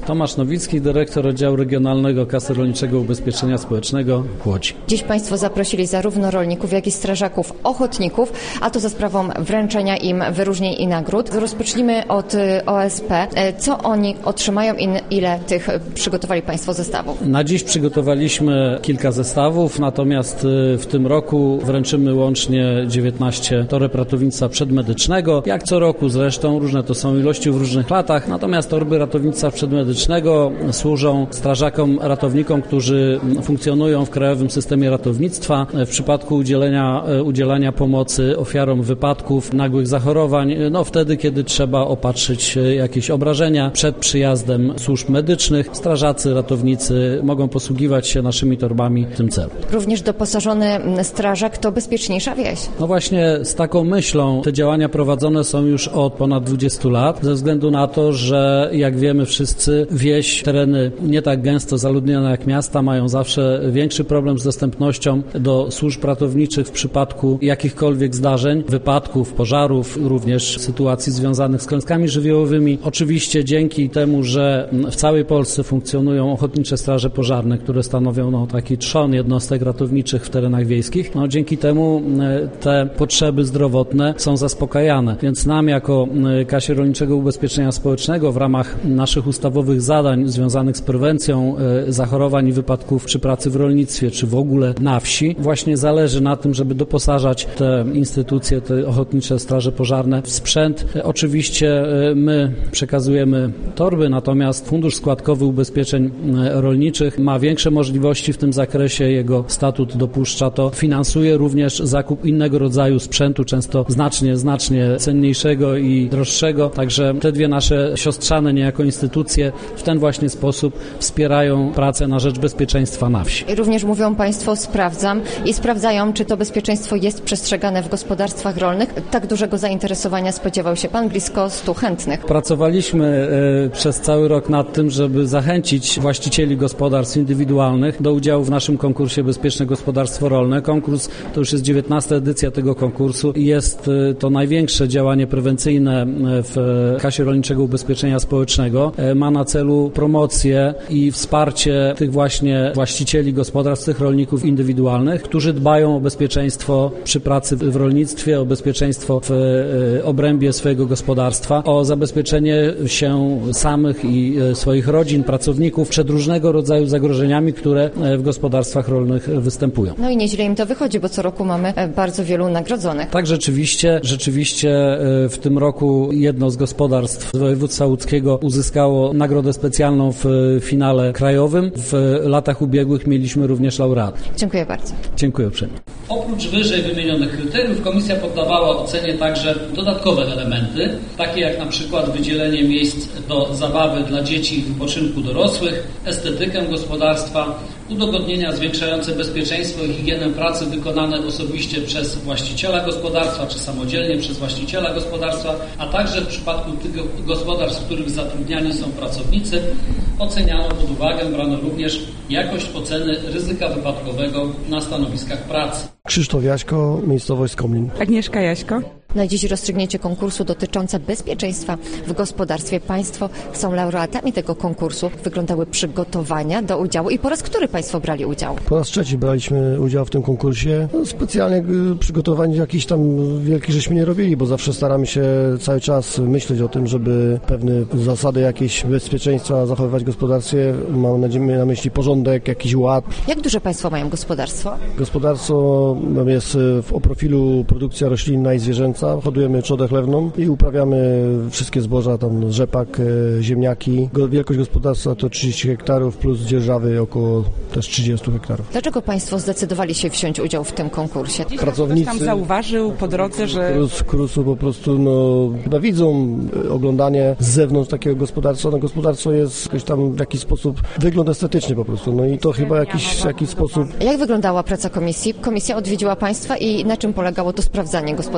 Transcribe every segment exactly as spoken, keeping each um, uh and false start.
Tomasz Nowicki, dyrektor oddziału regionalnego Kasy Rolniczego Ubezpieczenia Społecznego Łódź. Dziś Państwo zaprosili zarówno rolników, jak i strażaków ochotników, a to za sprawą wręczenia im wyróżnień i nagród. Rozpocznijmy od O S P. Co oni otrzymają i ile tych przygotowali Państwo zestawów? Na dziś przygotowaliśmy kilka zestawów, natomiast w tym roku wręczymy łącznie dziewiętnaście toreb ratownictwa przedmedycznego. Jak co roku zresztą, różne to są ilości w różnych latach, natomiast torby ratownictwa przedmedycznego służą strażakom, ratownikom, którzy funkcjonują w krajowym systemie ratownictwa w przypadku udzielenia, udzielania pomocy ofiarom wypadków, nagłych zachorowań, no wtedy, kiedy trzeba opatrzyć jakieś obrażenia przed przyjazdem służb medycznych. Strażacy, ratownicy mogą posługiwać się naszymi torbami w tym celu. Również doposażony strażak to bezpieczniejsza wieś. No właśnie z taką myślą te działania prowadzone są już od ponad dwudziestu lat, ze względu na to, że jak wiemy wszyscy, wieś, tereny nie tak gęsto zaludnione jak miasta mają zawsze większy problem z dostępnością do służb ratowniczych w przypadku jakichkolwiek zdarzeń, wypadków, pożarów, również sytuacji związanych z klęskami żywiołowymi. Oczywiście dzięki temu, że w całej Polsce funkcjonują ochotnicze straże pożarne, które stanowią no, taki trzon jednostek ratowniczych w terenach wiejskich, no, dzięki temu te potrzeby zdrowotne są zaspokajane. Więc nam jako Kasie Rolniczego Ubezpieczenia Społecznego w ramach naszych ustawowych zadań związanych z prewencją zachorowań i wypadków przy pracy w rolnictwie, czy w ogóle na wsi, właśnie zależy na tym, żeby doposażać te instytucje, te ochotnicze straże pożarne w sprzęt. Oczywiście my przekazujemy torby, natomiast Fundusz Składkowy Ubezpieczeń Rolniczych ma większe możliwości w tym zakresie, jego statut dopuszcza to. Finansuje również zakup innego rodzaju sprzętu, często znacznie, znacznie cenniejszego i droższego. Także te dwie nasze siostrzane niejako instytucje w ten właśnie sposób wspierają pracę na rzecz bezpieczeństwa na wsi. I również mówią Państwo, sprawdzam i sprawdzają, czy to bezpieczeństwo jest przestrzegane w gospodarstwach rolnych. Tak dużego zainteresowania spodziewał się Pan, blisko stu chętnych. Pracowaliśmy y, przez cały rok nad tym, żeby zachęcić właścicieli gospodarstw indywidualnych do udziału w naszym konkursie Bezpieczne Gospodarstwo Rolne. Konkurs to już jest dziewiętnasta edycja tego konkursu i jest y, to największe działanie prewencyjne w Kasie Rolniczego Ubezpieczenia Społecznego. Y, ma na celu promocję i wsparcie tych właśnie właścicieli gospodarstw, tych rolników indywidualnych, którzy dbają o bezpieczeństwo przy pracy w rolnictwie, o bezpieczeństwo w y, obrębie swojego gospodarstwa, o zabezpieczenie się samych i swoich rodzin, pracowników przed różnego rodzaju zagrożeniami, które w gospodarstwach rolnych występują. No i nieźle im to wychodzi, bo co roku mamy bardzo wielu nagrodzonych. Tak, rzeczywiście, rzeczywiście w tym roku jedno z gospodarstw z województwa łódzkiego uzyskało nagrodę specjalną w finale krajowym. W latach ubiegłych mieliśmy również laureatów. Dziękuję bardzo. Dziękuję uprzejmie. Oprócz wyżej wymienionych kryteriów komisja poddawała ocenie także dodatkowe elementy, takie jak na przykład wydzielenie miejsc do zabawy dla dzieci i wypoczynku dorosłych, estetykę gospodarstwa, udogodnienia zwiększające bezpieczeństwo i higienę pracy wykonane osobiście przez właściciela gospodarstwa czy samodzielnie przez właściciela gospodarstwa, a także w przypadku tych gospodarstw, w których zatrudniani są pracownicy, oceniano pod uwagę, brano również jakość oceny ryzyka wypadkowego na stanowiskach pracy. Krzysztof Jaśko, miejscowość Skomlin. Agnieszka Jaśko. Na dziś rozstrzygnięcie konkursu dotyczące bezpieczeństwa w gospodarstwie. Państwo są laureatami tego konkursu. Wyglądały przygotowania do udziału i po raz który Państwo brali udział? Po raz trzeci braliśmy udział w tym konkursie. No, specjalnie przygotowań jakichś tam wielkich żeśmy nie robili, bo zawsze staramy się cały czas myśleć o tym, żeby pewne zasady jakieś bezpieczeństwa zachowywać w gospodarstwie. Mam nadzieję na myśli porządek, jakiś ład. Jak duże Państwo mają gospodarstwo? Gospodarstwo jest o profilu produkcja roślinna i zwierzęca. Hodujemy trzodę chlewną i uprawiamy wszystkie zboża, tam rzepak, ziemniaki. Wielkość gospodarstwa to trzydzieści hektarów plus dzierżawy około też trzydzieści hektarów. Dlaczego Państwo zdecydowali się wziąć udział w tym konkursie? Pracownicy Ktoś tam zauważył po drodze, że... Z Krusu po prostu no, chyba widzą oglądanie z zewnątrz takiego gospodarstwa. No, gospodarstwo jest jakoś tam w jakiś sposób, wygląd estetyczny po prostu. No i to chyba jakiś, jakiś sposób... Jak wyglądała praca komisji? Komisja odwiedziła Państwa i na czym polegało to sprawdzanie gospodarstwa?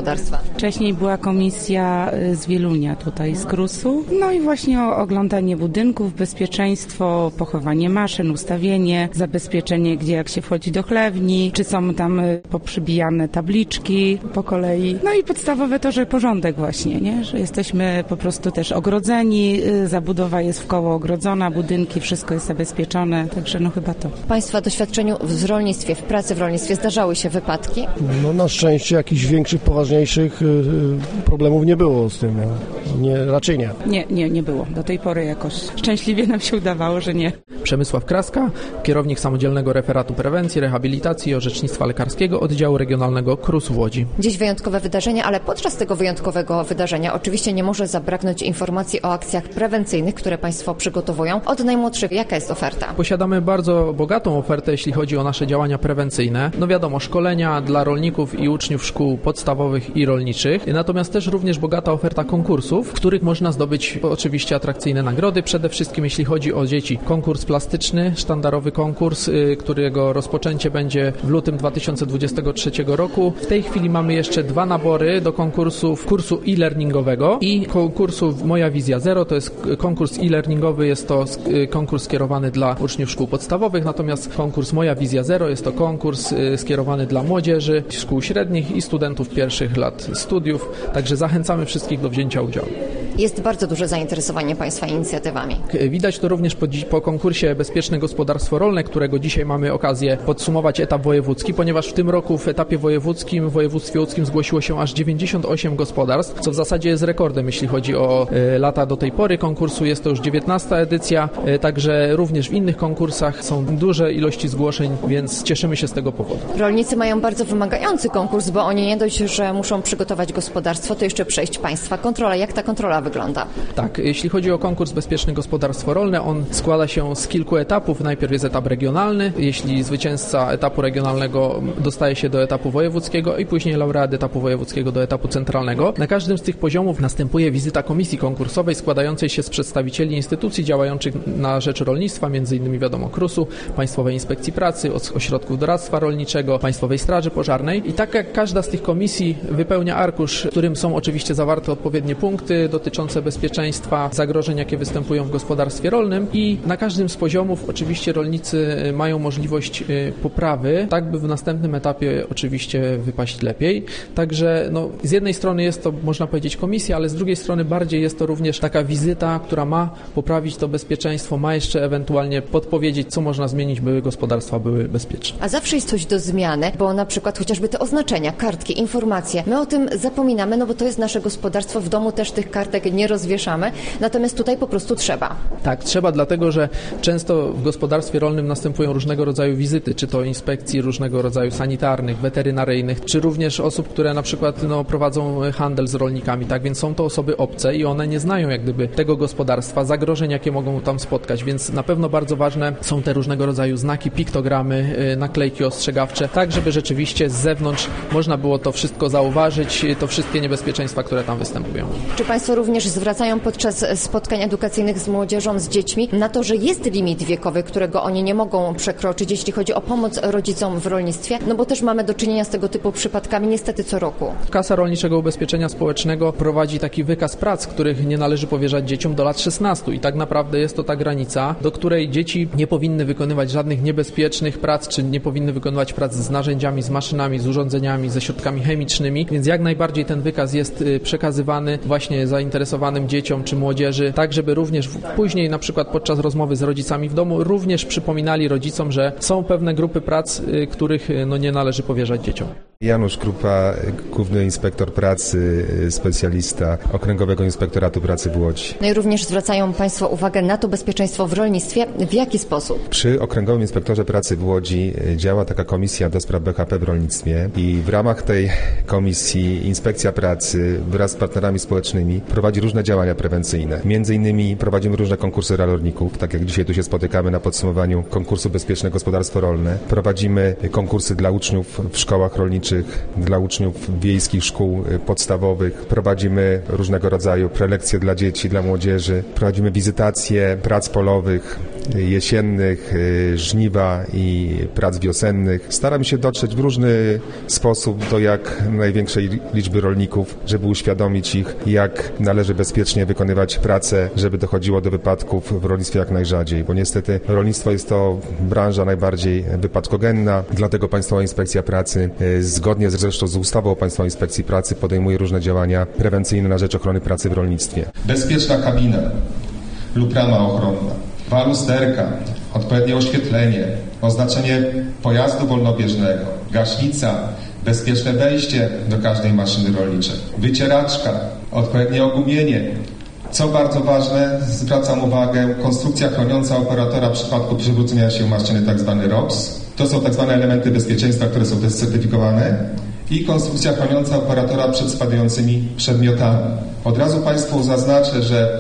Wcześniej była komisja z Wielunia tutaj, z Krusu. No i właśnie o oglądanie budynków, bezpieczeństwo, pochowanie maszyn, ustawienie, zabezpieczenie, gdzie jak się wchodzi do chlewni, czy są tam poprzybijane tabliczki po kolei. No i podstawowe to, że porządek właśnie, nie? Że jesteśmy po prostu też ogrodzeni, zabudowa jest w koło ogrodzona, budynki, wszystko jest zabezpieczone, także no chyba to. W Państwa doświadczeniu w rolnictwie, w pracy w rolnictwie zdarzały się wypadki? No na szczęście jakichś większych, poważniejszych problemów nie było z tym. Nie, raczej nie. Nie, nie, nie było. Do tej pory jakoś szczęśliwie nam się udawało, że nie. Przemysław Kraska, kierownik samodzielnego referatu prewencji, rehabilitacji i orzecznictwa lekarskiego oddziału regionalnego K R U S w Łodzi. Dziś wyjątkowe wydarzenie, ale podczas tego wyjątkowego wydarzenia oczywiście nie może zabraknąć informacji o akcjach prewencyjnych, które Państwo przygotowują. Od najmłodszych, jaka jest oferta? Posiadamy bardzo bogatą ofertę, jeśli chodzi o nasze działania prewencyjne. No wiadomo, szkolenia dla rolników i uczniów szkół podstawowych i rolniczych, natomiast też również bogata oferta konkursów, w których można zdobyć oczywiście atrakcyjne nagrody. Przede wszystkim jeśli chodzi o dzieci, konkurs plastyczny, sztandarowy konkurs, którego rozpoczęcie będzie w lutym dwa tysiące dwudziestego trzeciego roku. W tej chwili mamy jeszcze dwa nabory do konkursów kursu e-learningowego i konkursu Moja Wizja Zero. To jest konkurs e-learningowy, jest to konkurs skierowany dla uczniów szkół podstawowych, natomiast konkurs Moja Wizja Zero jest to konkurs skierowany dla młodzieży, szkół średnich i studentów pierwszych lat studiów. Także zachęcamy wszystkich do wzięcia udziału. Jest bardzo duże zainteresowanie Państwa inicjatywami. Widać to również po, po konkursie Bezpieczne Gospodarstwo Rolne, którego dzisiaj mamy okazję podsumować etap wojewódzki, ponieważ w tym roku w etapie wojewódzkim w województwie łódzkim zgłosiło się aż dziewięćdziesiąt osiem gospodarstw, co w zasadzie jest rekordem, jeśli chodzi o e, lata do tej pory konkursu. Jest to już dziewiętnasta edycja, e, także również w innych konkursach są duże ilości zgłoszeń, więc cieszymy się z tego powodu. Rolnicy mają bardzo wymagający konkurs, bo oni nie dość, że muszą przygotować gospodarstwo, to jeszcze przejść Państwa kontrolę. Jak ta kontrola wygląda? Tak, jeśli chodzi o konkurs Bezpieczne Gospodarstwo Rolne, on składa się z kilku etapów. Najpierw jest etap regionalny. Jeśli zwycięzca etapu regionalnego dostaje się do etapu wojewódzkiego i później laureat etapu wojewódzkiego do etapu centralnego. Na każdym z tych poziomów następuje wizyta komisji konkursowej składającej się z przedstawicieli instytucji działających na rzecz rolnictwa, między innymi wiadomo K R U S u, Państwowej Inspekcji Pracy, Ośrodków Doradztwa Rolniczego, Państwowej Straży Pożarnej. I tak jak każda z tych komisji wypełnia arkusz, w którym są oczywiście zawarte odpowiednie punkty dotyczące bezpieczeństwa, zagrożeń, jakie występują w gospodarstwie rolnym, i na każdym z poziomów oczywiście rolnicy mają możliwość poprawy, tak by w następnym etapie oczywiście wypaść lepiej. Także no, z jednej strony jest to, można powiedzieć, komisja, ale z drugiej strony bardziej jest to również taka wizyta, która ma poprawić to bezpieczeństwo, ma jeszcze ewentualnie podpowiedzieć, co można zmienić, by gospodarstwa były bezpieczne. A zawsze jest coś do zmiany, bo na przykład chociażby te oznaczenia, kartki, informacje, my o tym zapominamy, no bo to jest nasze gospodarstwo, w domu też tych kartek nie rozwieszamy, natomiast tutaj po prostu trzeba. Tak, trzeba, dlatego że często w gospodarstwie rolnym następują różnego rodzaju wizyty, czy to inspekcji różnego rodzaju sanitarnych, weterynaryjnych, czy również osób, które na przykład no, prowadzą handel z rolnikami, tak, więc są to osoby obce i one nie znają jak gdyby tego gospodarstwa, zagrożeń, jakie mogą tam spotkać, więc na pewno bardzo ważne są te różnego rodzaju znaki, piktogramy, naklejki ostrzegawcze, tak, żeby rzeczywiście z zewnątrz można było to wszystko zauważyć, to wszystkie niebezpieczeństwa, które tam występują. Czy Państwo również zwracają podczas spotkań edukacyjnych z młodzieżą, z dziećmi na to, że jest limit wiekowy, którego oni nie mogą przekroczyć, jeśli chodzi o pomoc rodzicom w rolnictwie? No bo też mamy do czynienia z tego typu przypadkami niestety co roku. Kasa Rolniczego Ubezpieczenia Społecznego prowadzi taki wykaz prac, których nie należy powierzać dzieciom do lat szesnastu i tak naprawdę jest to ta granica, do której dzieci nie powinny wykonywać żadnych niebezpiecznych prac, czy nie powinny wykonywać prac z narzędziami, z maszynami, z urządzeniami, ze środkami chemicznymi, więc jak najbardziej ten wykaz jest przekazywany właśnie zainteresowanym dzieciom czy młodzieży, tak żeby również później na przykład podczas rozmowy z rodzicami w domu również przypominali rodzicom, że są pewne grupy prac, których no, nie należy powierzać dzieciom. Janusz Krupa, Główny Inspektor Pracy, specjalista Okręgowego Inspektoratu Pracy w Łodzi. No i również zwracają Państwo uwagę na to bezpieczeństwo w rolnictwie. W jaki sposób? Przy Okręgowym Inspektorze Pracy w Łodzi działa taka komisja do spraw B H P w rolnictwie i w ramach tej komisji Inspekcja Pracy wraz z partnerami społecznymi prowadzi różne działania prewencyjne. Między innymi prowadzimy różne konkursy dla rolników, tak jak dzisiaj tu się spotykamy na podsumowaniu konkursu Bezpieczne Gospodarstwo Rolne. Prowadzimy konkursy dla uczniów w szkołach rolniczych, dla uczniów wiejskich szkół podstawowych. Prowadzimy różnego rodzaju prelekcje dla dzieci, dla młodzieży. Prowadzimy wizytacje prac polowych, jesiennych, żniwa i prac wiosennych. Staramy się dotrzeć w różny sposób do jak największej liczby rolników, żeby uświadomić ich, jak należy bezpiecznie wykonywać pracę, żeby dochodziło do wypadków w rolnictwie jak najrzadziej, bo niestety rolnictwo jest to branża najbardziej wypadkogenna, dlatego Państwowa Inspekcja Pracy, zgodnie zresztą z ustawą o Państwowej Inspekcji Pracy, podejmuje różne działania prewencyjne na rzecz ochrony pracy w rolnictwie. Bezpieczna kabina lub rama ochronna, dwa lusterka, odpowiednie oświetlenie, oznaczenie pojazdu wolnobieżnego, gaśnica, bezpieczne wejście do każdej maszyny rolniczej, wycieraczka, odpowiednie ogumienie. Co bardzo ważne, zwracam uwagę, konstrukcja chroniąca operatora w przypadku przewrócenia się maszyny, tzw. R O P S. To są tzw. elementy bezpieczeństwa, które są też certyfikowane. I konstrukcja chroniąca operatora przed spadającymi przedmiotami. Od razu Państwu zaznaczę, że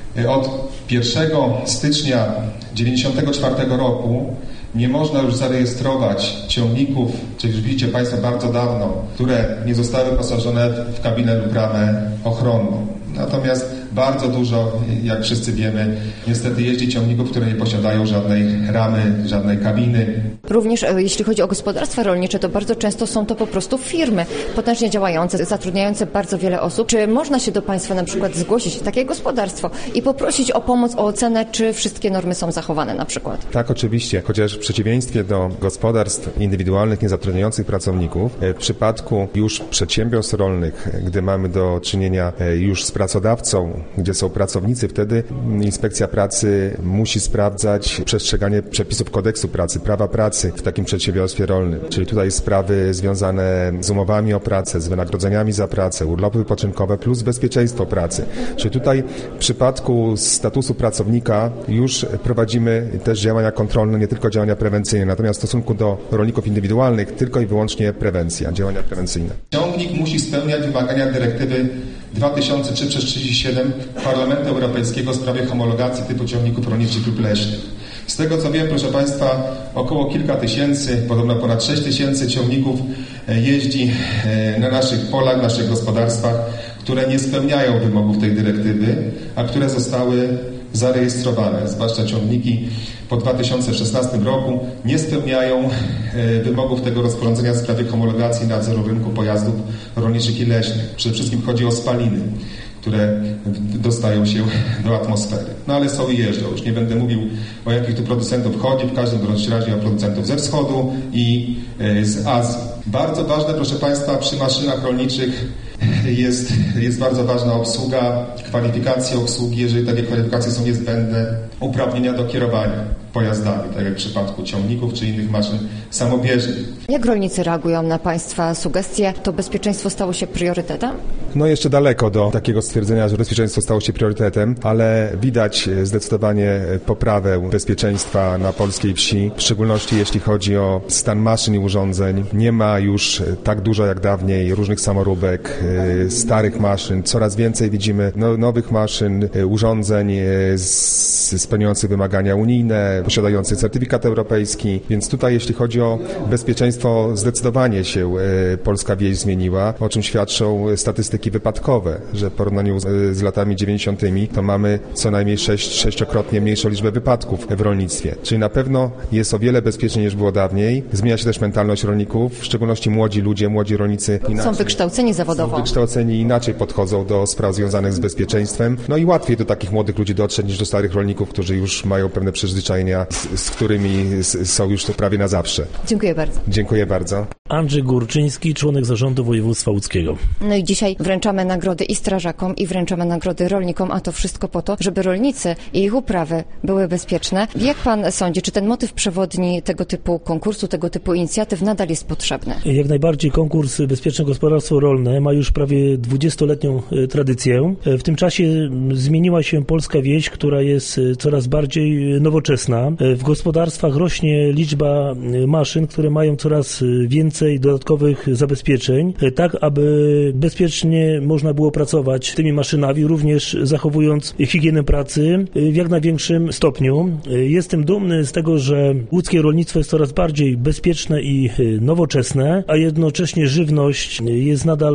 od pierwszego stycznia tysiąc dziewięćset dziewięćdziesiątego czwartego roku nie można już zarejestrować ciągników, czyli już widzicie Państwo bardzo dawno, które nie zostały wyposażone w kabinę lub ramę ochronną. Natomiast bardzo dużo, jak wszyscy wiemy, niestety jeździ ciągników, które nie posiadają żadnej ramy, żadnej kabiny. Również jeśli chodzi o gospodarstwa rolnicze, to bardzo często są to po prostu firmy potężnie działające, zatrudniające bardzo wiele osób. Czy można się do Państwa na przykład zgłosić w takie gospodarstwo i poprosić o pomoc, o ocenę, czy wszystkie normy są zachowane na przykład? Tak, oczywiście, chociaż w przeciwieństwie do gospodarstw indywidualnych niezatrudniających pracowników, w przypadku już przedsiębiorstw rolnych, gdy mamy do czynienia już z pracodawcą, gdzie są pracownicy, wtedy Inspekcja Pracy musi sprawdzać przestrzeganie przepisów kodeksu pracy, prawa pracy w takim przedsiębiorstwie rolnym. Czyli tutaj sprawy związane z umowami o pracę, z wynagrodzeniami za pracę, urlopy wypoczynkowe plus bezpieczeństwo pracy. Czyli tutaj w przypadku statusu pracownika już prowadzimy też działania kontrolne, nie tylko działania prewencyjne. Natomiast w stosunku do rolników indywidualnych tylko i wyłącznie prewencja, działania prewencyjne. Ciągnik musi spełniać wymagania dyrektywy dwa tysiące trzy przez trzydzieści siedem Parlamentu Europejskiego w sprawie homologacji typu ciągników rolniczych lub leśnych. Z tego co wiem, proszę Państwa, około kilka tysięcy, podobno ponad sześć tysięcy ciągników jeździ na naszych polach, w naszych gospodarstwach, które nie spełniają wymogów tej dyrektywy, a które zostały zarejestrowane, zwłaszcza ciągniki po dwa tysiące szesnastym roku nie spełniają wymogów tego rozporządzenia w sprawie homologacji nadzoru rynku pojazdów rolniczych i leśnych. Przede wszystkim chodzi o spaliny, które dostają się do atmosfery. No ale są i jeżdżą. Już nie będę mówił, o jakich tu producentów chodzi, w każdym razie o producentów ze wschodu i z Azji. Bardzo ważne, proszę Państwa, przy maszynach rolniczych jest, jest bardzo ważna obsługa, kwalifikacje obsługi, jeżeli takie kwalifikacje są niezbędne, uprawnienia do kierowania pojazdami, tak jak w przypadku ciągników czy innych maszyn samobieżnych. Jak rolnicy reagują na Państwa sugestie? To bezpieczeństwo stało się priorytetem? No jeszcze daleko do takiego stwierdzenia, że bezpieczeństwo stało się priorytetem, ale widać zdecydowanie poprawę bezpieczeństwa na polskiej wsi, w szczególności jeśli chodzi o stan maszyn i urządzeń. Nie ma już tak dużo jak dawniej różnych samoróbek, starych maszyn. Coraz więcej widzimy no, nowych maszyn, urządzeń spełniających wymagania unijne, posiadających certyfikat europejski, więc tutaj jeśli chodzi o bezpieczeństwo zdecydowanie się polska wieś zmieniła, o czym świadczą statystyki wypadkowe, że w porównaniu z, z latami dziewięćdziesiątymi to mamy co najmniej sześć, sześciokrotnie mniejszą liczbę wypadków w rolnictwie. Czyli na pewno jest o wiele bezpieczniej niż było dawniej. Zmienia się też mentalność rolników, w szczególności młodzi ludzie, młodzi rolnicy inaczej, są wykształceni zawodowo. Są wykształceni inaczej podchodzą do spraw związanych z bezpieczeństwem. No i łatwiej do takich młodych ludzi dotrzeć niż do starych rolników, którzy już mają pewne przyzwyczajenia, z, z którymi z, są już to prawie na zawsze. Dziękuję bardzo. Dziękuję bardzo. Andrzej Górczyński, członek zarządu województwa łódzkiego. No i dzisiaj wręczamy nagrody i strażakom, i wręczamy nagrody rolnikom, a to wszystko po to, żeby rolnicy i ich uprawy były bezpieczne. Jak Pan sądzi, czy ten motyw przewodni tego typu konkursu, tego typu inicjatyw nadal jest potrzebny? Jak najbardziej konkurs Bezpieczne Gospodarstwo Rolne ma już prawie dwudziestoletnią tradycję. W tym czasie zmieniła się polska wieś, która jest coraz bardziej nowoczesna. W gospodarstwach rośnie liczba maszyn, które mają coraz więcej dodatkowych zabezpieczeń, tak aby bezpiecznie można było pracować tymi maszynami, również zachowując higienę pracy w jak największym stopniu. Jestem dumny z tego, że łódzkie rolnictwo jest coraz bardziej bezpieczne i nowoczesne, a jednocześnie żywność jest nadal wyjątkowa.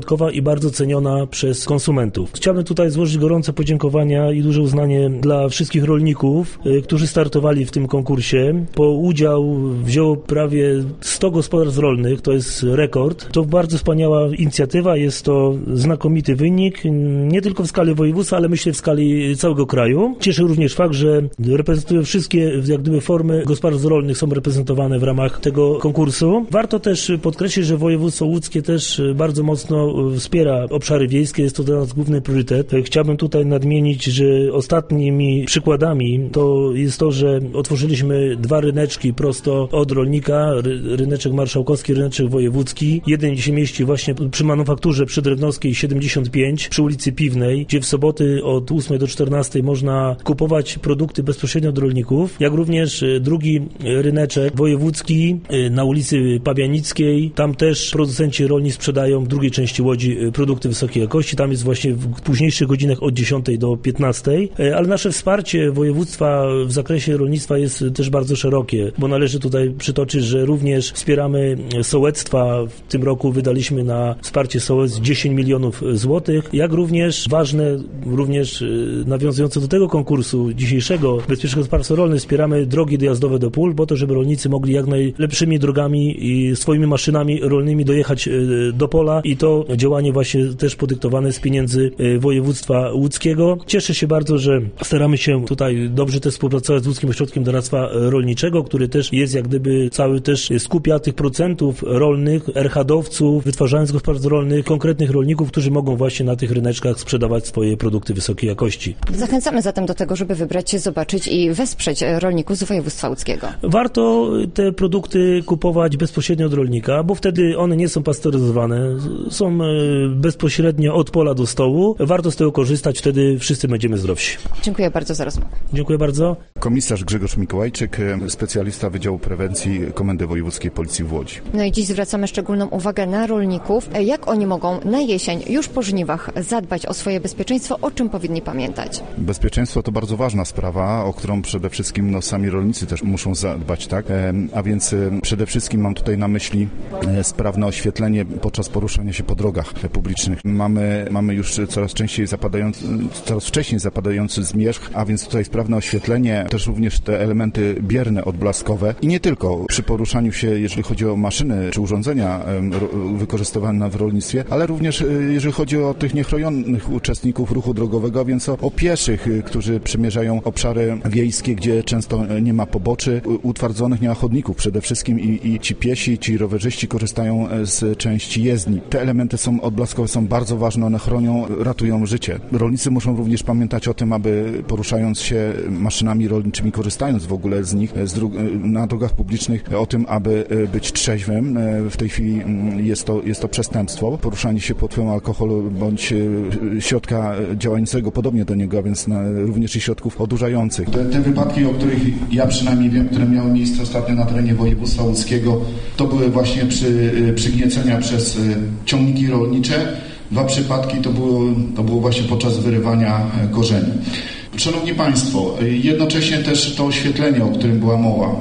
wyjątkowa i bardzo ceniona przez konsumentów. Chciałbym tutaj złożyć gorące podziękowania i duże uznanie dla wszystkich rolników, którzy startowali w tym konkursie. Po udział wzięło prawie sto gospodarstw rolnych, to jest rekord. To bardzo wspaniała inicjatywa, jest to znakomity wynik, nie tylko w skali województwa, ale myślę w skali całego kraju. Cieszy również fakt, że reprezentują wszystkie jak gdyby formy gospodarstw rolnych są reprezentowane w ramach tego konkursu. Warto też podkreślić, że województwo łódzkie też bardzo mocno wspiera obszary wiejskie, jest to dla nas główny priorytet. Chciałbym tutaj nadmienić, że ostatnimi przykładami to jest to, że otworzyliśmy dwa ryneczki prosto od rolnika, ryneczek marszałkowski, ryneczek wojewódzki. Jeden się mieści właśnie przy manufakturze przy Drewnowskiej siedemdziesiąt pięć, przy ulicy Piwnej, gdzie w soboty od ósmej do czternastej można kupować produkty bezpośrednio od rolników, jak również drugi ryneczek wojewódzki na ulicy Pabianickiej. Tam też producenci rolni sprzedają w drugiej części Łodzi produkty wysokiej jakości. Tam jest właśnie w późniejszych godzinach od dziesiątej do piętnastej, ale nasze wsparcie województwa w zakresie rolnictwa jest też bardzo szerokie, bo należy tutaj przytoczyć, że również wspieramy sołectwa. W tym roku wydaliśmy na wsparcie sołectw dziesięć milionów złotych, jak również ważne, również nawiązujące do tego konkursu dzisiejszego Bezpieczne Gospodarstwo Rolne, wspieramy drogi dojazdowe do pól, po to, żeby rolnicy mogli jak najlepszymi drogami i swoimi maszynami rolnymi dojechać do pola i to działanie właśnie też podyktowane z pieniędzy województwa łódzkiego. Cieszę się bardzo, że staramy się tutaj dobrze też współpracować z Łódzkim Ośrodkiem Doradztwa Rolniczego, który też jest jak gdyby cały też skupia tych producentów rolnych, er ha de owców, wytwarzając gospodarstw rolnych, konkretnych rolników, którzy mogą właśnie na tych ryneczkach sprzedawać swoje produkty wysokiej jakości. Zachęcamy zatem do tego, żeby wybrać się, zobaczyć i wesprzeć rolników z województwa łódzkiego. Warto te produkty kupować bezpośrednio od rolnika, bo wtedy one nie są pasteryzowane, są bezpośrednio od pola do stołu. Warto z tego korzystać, wtedy wszyscy będziemy zdrowsi. Dziękuję bardzo za rozmowę. Dziękuję bardzo. Komisarz Grzegorz Mikołajczyk, specjalista Wydziału Prewencji Komendy Wojewódzkiej Policji w Łodzi. No i dziś zwracamy szczególną uwagę na rolników. Jak oni mogą na jesień, już po żniwach, zadbać o swoje bezpieczeństwo, o czym powinni pamiętać? Bezpieczeństwo to bardzo ważna sprawa, o którą przede wszystkim no, sami rolnicy też muszą zadbać, tak? E, a więc e, przede wszystkim mam tutaj na myśli e, sprawne oświetlenie podczas poruszania się po drogach publicznych. Mamy, mamy już coraz częściej zapadający, coraz wcześniej zapadający zmierzch, a więc tutaj sprawne oświetlenie, też również te elementy bierne, odblaskowe i nie tylko przy poruszaniu się, jeżeli chodzi o maszyny czy urządzenia e, wykorzystywane w rolnictwie, ale również e, jeżeli chodzi o tych niechronionych uczestników ruchu drogowego, a więc o, o pieszych, którzy przemierzają obszary wiejskie, gdzie często nie ma poboczy utwardzonych, nie ma chodników przede wszystkim i, i ci piesi, ci rowerzyści korzystają z części jezdni. Te elementy są odblaskowe, są bardzo ważne, one chronią, ratują życie. Rolnicy muszą również pamiętać o tym, aby poruszając się maszynami rolniczymi, korzystając w ogóle z nich z dróg- na drogach publicznych, o tym, aby być trzeźwym. W tej chwili jest to, jest to przestępstwo. Poruszanie się pod wpływem alkoholu bądź środka działającego podobnie do niego, a więc na, również i środków odurzających. Te, te wypadki, o których ja przynajmniej wiem, które miały miejsce ostatnio na terenie województwa łódzkiego, to były właśnie przy, przygniecenia przez ciągniki rolnicze. Dwa przypadki to było, to było właśnie podczas wyrywania korzeni. Szanowni Państwo, jednocześnie też to oświetlenie, o którym była mowa,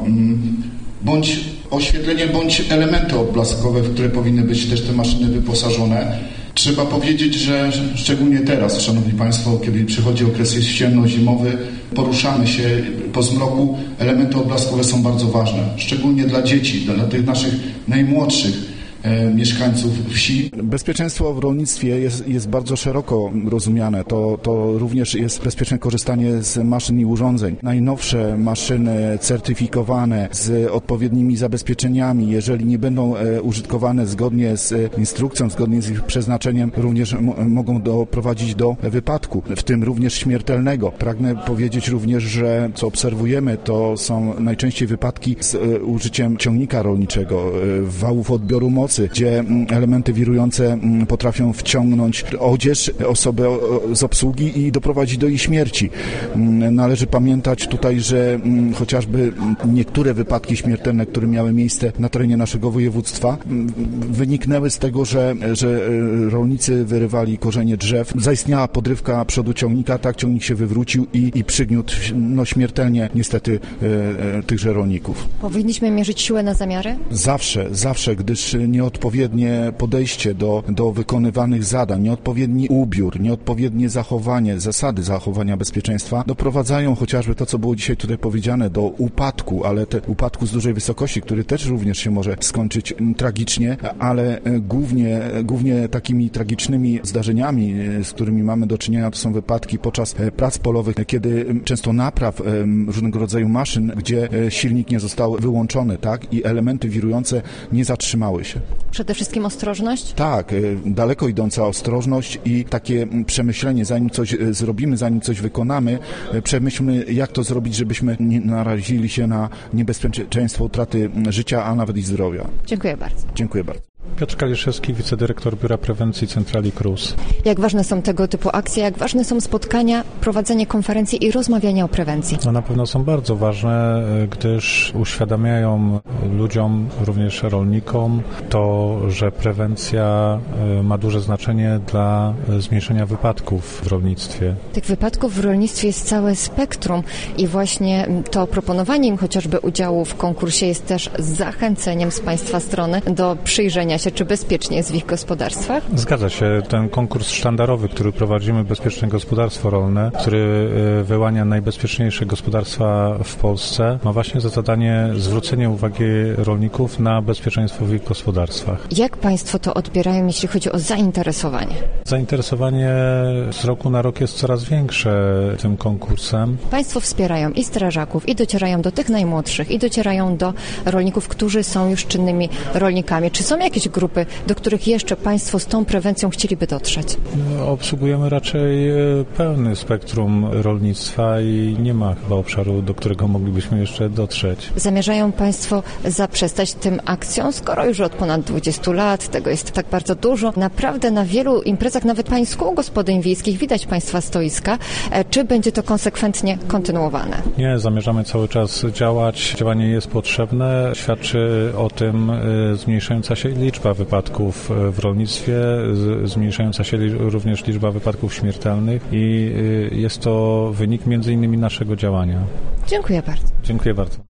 bądź oświetlenie, bądź elementy odblaskowe, w które powinny być też te maszyny wyposażone. Trzeba powiedzieć, że szczególnie teraz, Szanowni Państwo, kiedy przychodzi okres jesienno-zimowy, poruszamy się po zmroku, elementy odblaskowe są bardzo ważne, szczególnie dla dzieci, dla tych naszych najmłodszych mieszkańców wsi. Bezpieczeństwo w rolnictwie jest, jest bardzo szeroko rozumiane. To, to również jest bezpieczne korzystanie z maszyn i urządzeń. Najnowsze maszyny certyfikowane z odpowiednimi zabezpieczeniami, jeżeli nie będą e, użytkowane zgodnie z instrukcją, zgodnie z ich przeznaczeniem, również m- mogą doprowadzić do wypadku, w tym również śmiertelnego. Pragnę powiedzieć również, że co obserwujemy, to są najczęściej wypadki z e, użyciem ciągnika rolniczego, e, wałów odbioru mocy, gdzie elementy wirujące potrafią wciągnąć odzież osoby z obsługi i doprowadzić do jej śmierci. Należy pamiętać tutaj, że chociażby niektóre wypadki śmiertelne, które miały miejsce na terenie naszego województwa, wyniknęły z tego, że, że rolnicy wyrywali korzenie drzew. Zaistniała podrywka przodu ciągnika, tak ciągnik się wywrócił i, i przygniótł no, śmiertelnie niestety e, e, tychże rolników. Powinniśmy mierzyć siłę na zamiary? Zawsze, zawsze, gdyż nie nieodpowiednie podejście do, do wykonywanych zadań, nieodpowiedni ubiór, nieodpowiednie zachowanie, zasady zachowania bezpieczeństwa doprowadzają chociażby to, co było dzisiaj tutaj powiedziane, do upadku, ale te upadku z dużej wysokości, który też również się może skończyć tragicznie, ale głównie, głównie takimi tragicznymi zdarzeniami, z którymi mamy do czynienia, to są wypadki podczas prac polowych, kiedy często napraw różnego rodzaju maszyn, gdzie silnik nie został wyłączony, tak, i elementy wirujące nie zatrzymały się. Przede wszystkim ostrożność? Tak, daleko idąca ostrożność i takie przemyślenie, zanim coś zrobimy, zanim coś wykonamy, przemyślmy, jak to zrobić, żebyśmy nie narazili się na niebezpieczeństwo utraty życia, a nawet i zdrowia. Dziękuję bardzo. Dziękuję bardzo. Piotr Kaliszewski, wicedyrektor Biura Prewencji Centrali K R U S. Jak ważne są tego typu akcje, jak ważne są spotkania, prowadzenie konferencji i rozmawiania o prewencji? No na pewno są bardzo ważne, gdyż uświadamiają ludziom, również rolnikom, to, że prewencja ma duże znaczenie dla zmniejszenia wypadków w rolnictwie. Tych wypadków w rolnictwie jest całe spektrum i właśnie to proponowanie im chociażby udziału w konkursie jest też zachęceniem z Państwa strony do przyjrzenia się, czy bezpiecznie jest w ich gospodarstwach? Zgadza się. Ten konkurs sztandarowy, który prowadzimy, Bezpieczne Gospodarstwo Rolne, który wyłania najbezpieczniejsze gospodarstwa w Polsce, ma właśnie za zadanie zwrócenie uwagi rolników na bezpieczeństwo w ich gospodarstwach. Jak Państwo to odbierają, jeśli chodzi o zainteresowanie? Zainteresowanie z roku na rok jest coraz większe tym konkursem. Państwo wspierają i strażaków, i docierają do tych najmłodszych, i docierają do rolników, którzy są już czynnymi rolnikami. Czy są jakieś grupy, do których jeszcze Państwo z tą prewencją chcieliby dotrzeć? Obsługujemy raczej pełne spektrum rolnictwa i nie ma chyba obszaru, do którego moglibyśmy jeszcze dotrzeć. Zamierzają Państwo zaprzestać tym akcjom, skoro już od ponad dwudziestu lat tego jest tak bardzo dużo. Naprawdę na wielu imprezach, nawet Państw kół gospodyń wiejskich, widać Państwa stoiska. Czy będzie to konsekwentnie kontynuowane? Nie, zamierzamy cały czas działać. Działanie jest potrzebne. Świadczy o tym zmniejszająca się liczba wypadków w rolnictwie, zmniejszająca się również liczba wypadków śmiertelnych i jest to wynik między innymi naszego działania. Dziękuję bardzo. Dziękuję bardzo.